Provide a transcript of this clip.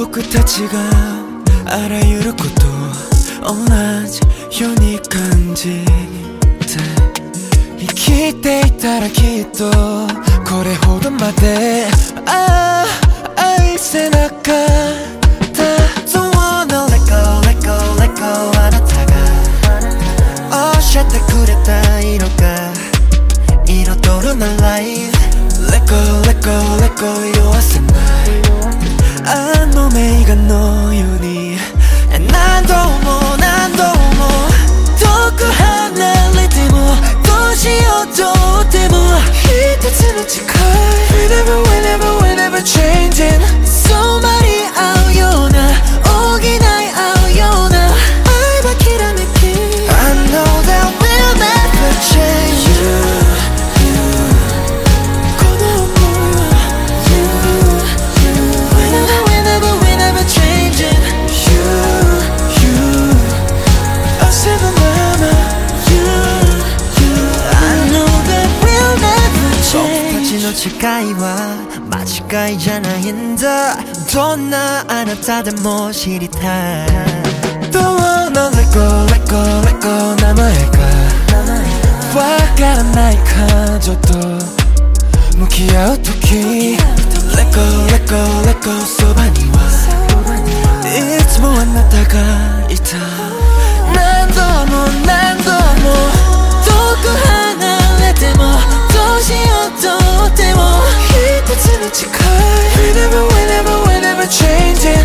僕たちがあらゆること同じように感じて生きていたらきっとこれほどまで愛せなかった。 Don't wanna let go, let go, let go あなたが教えてくれた色が彩る my life。 Let go, let go, let go 色あせないあの名画のように何度も何度も遠く離れてもどうしようとっても一つの誓い Whenever, whenever, whenever changing 染まり合うような補い合うような愛はきらめき I know that we'll never change you誓いは間違いじゃないんだ。どんなあなたでも知りたい。Don't wanna let go, let go, let go 名前がわからない感情と向き合うとき Let go, let go, let go そばにはいつもあなたがいた。何度も何度も遠く離れてもどうしようとっても一つの誓い Whenever, whenever, whenever changing